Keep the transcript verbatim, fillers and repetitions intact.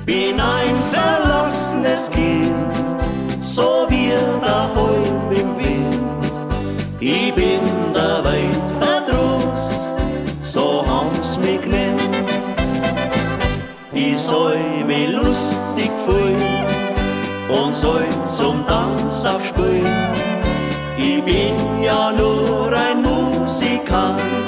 Bin ein verlassenes Kind, so wie daheim im Wind. Ich bin der Welt Verdruss, so haben's mich genannt. Ich soll mich lustig fühlen und soll zum Tanz aufspielen. Ich bin ja nur ein Musikant.